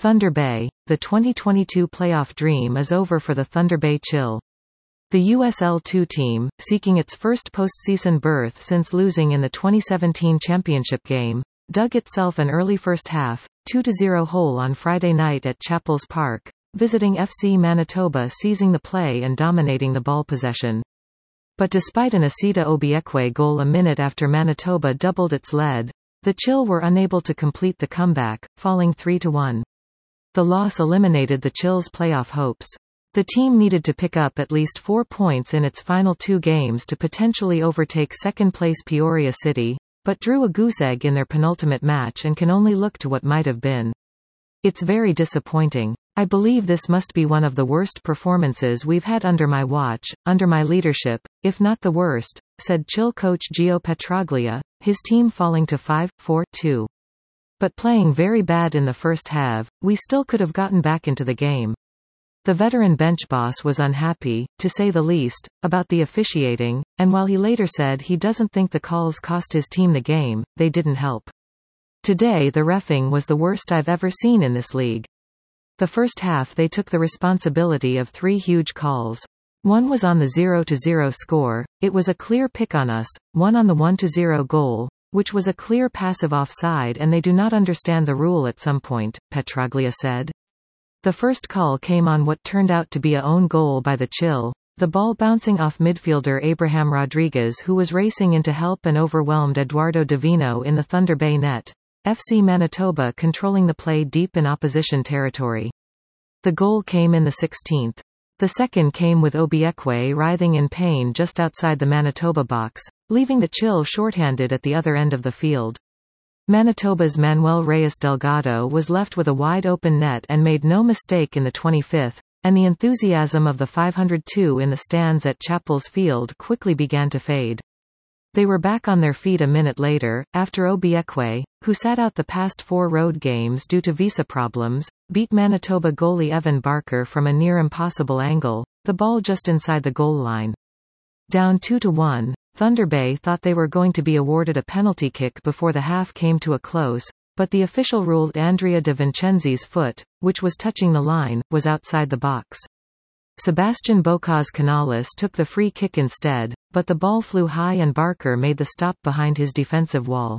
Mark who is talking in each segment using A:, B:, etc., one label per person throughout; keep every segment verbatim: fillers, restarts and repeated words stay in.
A: Thunder Bay, the twenty twenty-two playoff dream is over for the Thunder Bay Chill. The U S L two team, seeking its first postseason berth since losing in the twenty seventeen championship game, dug itself an early first half, two to zero hole on Friday night at Chapels Park, visiting F C Manitoba, seizing the play and dominating the ball possession. But despite an Asita Obiekwe goal a minute after Manitoba doubled its lead, the Chill were unable to complete the comeback, falling three to one. The loss eliminated the Chill's playoff hopes. The team needed to pick up at least four points in its final two games to potentially overtake second-place Peoria City, but drew a goose egg in their penultimate match and can only look to what might have been. It's very disappointing. I believe this must be one of the worst performances we've had under my watch, under my leadership, if not the worst, said Chill coach Gio Petraglia, his team falling to five four two. But playing very bad in the first half, we still could have gotten back into the game. The veteran bench boss was unhappy, to say the least, about the officiating, and while he later said he doesn't think the calls cost his team the game, they didn't help. Today the reffing was the worst I've ever seen in this league. The first half they took the responsibility of three huge calls. One was on the zero to zero score, it was a clear pick on us, one on the one to zero goal, which was a clear passive offside, and they do not understand the rule at some point, Petraglia said. The first call came on what turned out to be a own goal by the Chill, the ball bouncing off midfielder Abraham Rodriguez, who was racing in to help and overwhelmed Eduardo Davino in the Thunder Bay net. F C Manitoba controlling the play deep in opposition territory. The goal came in the sixteenth. The second came with Obiekwe writhing in pain just outside the Manitoba box, leaving the Chill shorthanded at the other end of the field. Manitoba's Manuel Reyes Delgado was left with a wide-open net and made no mistake in the twenty-fifth, and the enthusiasm of the five hundred two in the stands at Chapels Field quickly began to fade. They were back on their feet a minute later, after Obiekwe, who sat out the past four road games due to visa problems, beat Manitoba goalie Evan Barker from a near-impossible angle, the ball just inside the goal line. Down two to one, Thunder Bay thought they were going to be awarded a penalty kick before the half came to a close, but the official ruled Andrea De Vincenzi's foot, which was touching the line, was outside the box. Sebastian Bocas Canales took the free kick instead, but the ball flew high and Barker made the stop behind his defensive wall.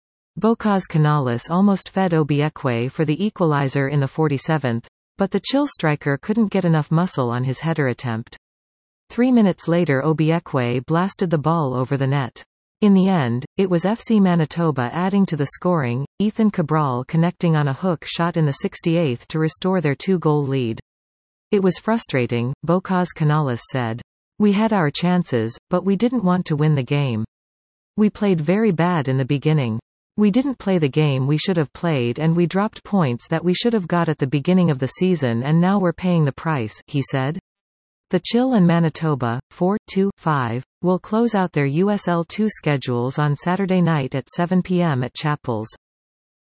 A: Bocas Canales almost fed Obiekwe for the equalizer in the forty-seventh, but the Chill striker couldn't get enough muscle on his header attempt. Three minutes later Obiekwe blasted the ball over the net. In the end, it was F C Manitoba adding to the scoring, Ethan Cabral connecting on a hook shot in the sixty-eighth to restore their two-goal lead. It was frustrating, Bocas Canales said. We had our chances, but we didn't want to win the game. We played very bad in the beginning. We didn't play the game we should have played, and we dropped points that we should have got at the beginning of the season, and now we're paying the price, he said. The Chill and Manitoba, four two five, will close out their U S L two schedules on Saturday night at seven p m at Chapels.